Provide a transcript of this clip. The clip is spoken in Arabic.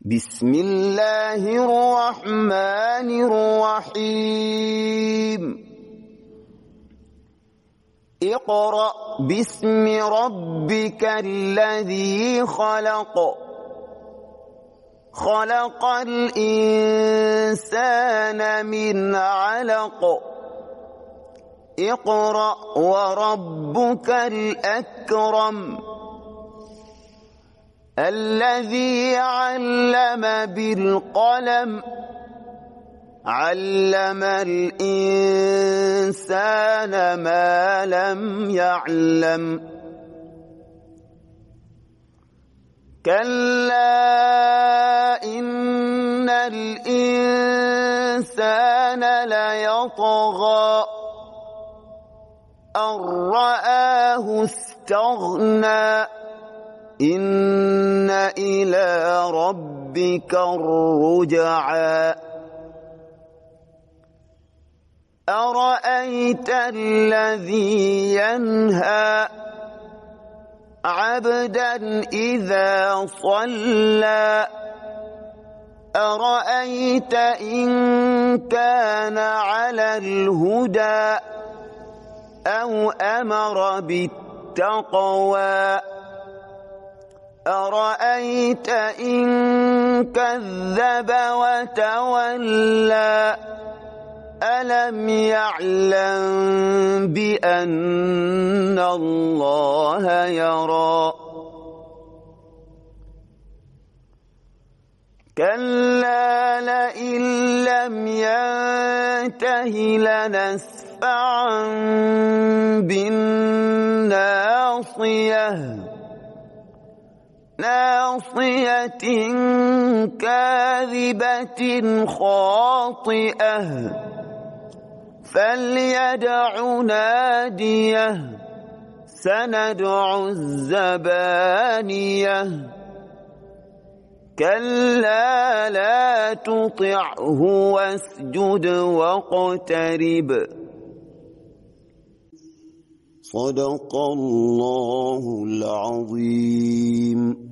بسم الله الرحمن الرحيم اقرأ باسم ربك الذي خلق خلق الإنسان من علق اقرأ وربك الأكرم الذي علم بالقلم علم الإنسان ما لم يعلم كلا إن الإنسان ليطغى أن رآه استغنى إن إلى ربك الرجعى أرأيت الذي ينهى عبدا إذا صلى أرأيت إن كان على الهدى أو أمر بالتقوى أرأيت إن كذب وتولى ألم يعلم بأن الله يرى كلا لئن لم ينته لنسفعا بالناصية ناصية كاذبة خاطئة فليدع ناديه سندع الزبانية كلا لا تطعه واسجد واقترب صدق الله العظيم.